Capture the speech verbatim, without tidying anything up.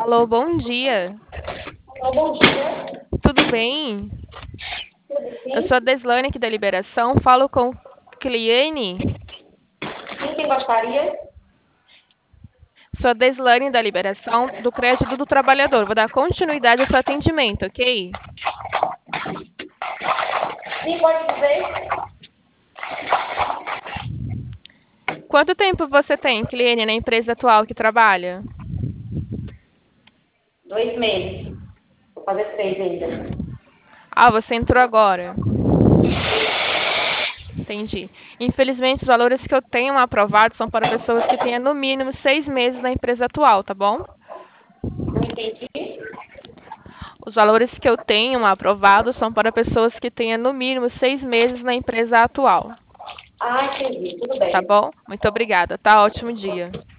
Alô, bom dia. Olá, bom dia. Tudo bem? Tudo Eu sou a sim? Deslane aqui da Liberação. Falo com Cliene. Sim, quem gostaria? Sou a Deslane da Liberação do Crédito do Trabalhador. Vou dar continuidade ao seu atendimento, ok? Sim, pode dizer? Quanto tempo você tem, Cliene, na empresa atual que trabalha? Dois meses. Vou fazer três ainda. Ah, você entrou agora. Entendi. Infelizmente, os valores que eu tenho aprovados são para pessoas que tenham no mínimo seis meses na empresa atual, tá bom? Não entendi. Os valores que eu tenho aprovados são para pessoas que tenham no mínimo seis meses na empresa atual. Ah, entendi. Tudo Tá bem. bom? Muito obrigada. Tá? Ótimo dia.